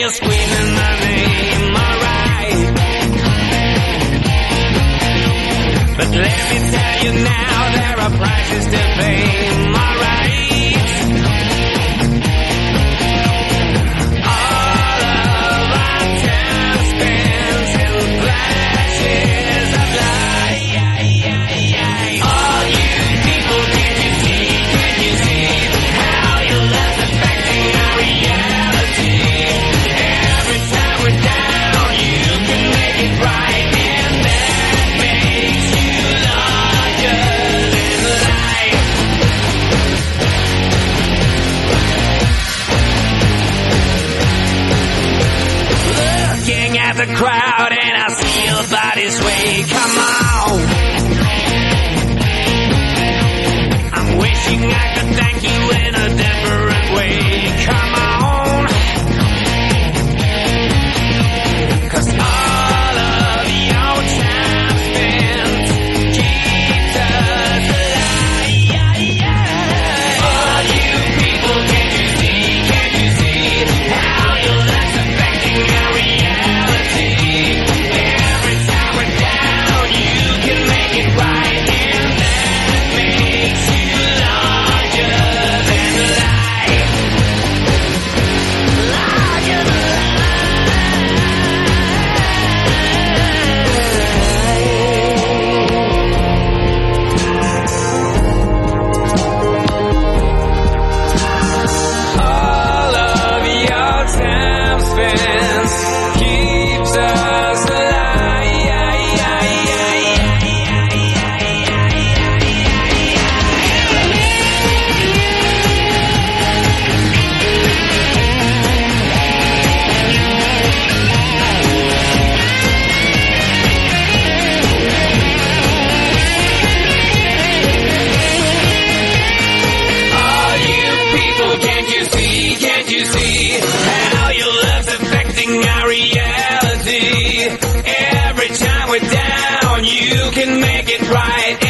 you're screaming my name, alright. But let me tell you now, there are prices to pay, alright. All of our time spent in flashes of light. All you people, can't you see how your love's affecting our reality? Every time we're down, you can make it right, and that makes you larger than life. Looking at the crowd and I see your body sway, come on. I'm wishing I could thank you in a different way, come on. 'Cause all of your time spent keeps us alive. All you people, can't you see how your love's affecting our reality? Every time we're down, you can make it right, and that makes you larger than life. Larger than all of your time spent keeps us all you people, can't you see how your love's affecting our reality? Every time we're down, you can make it right.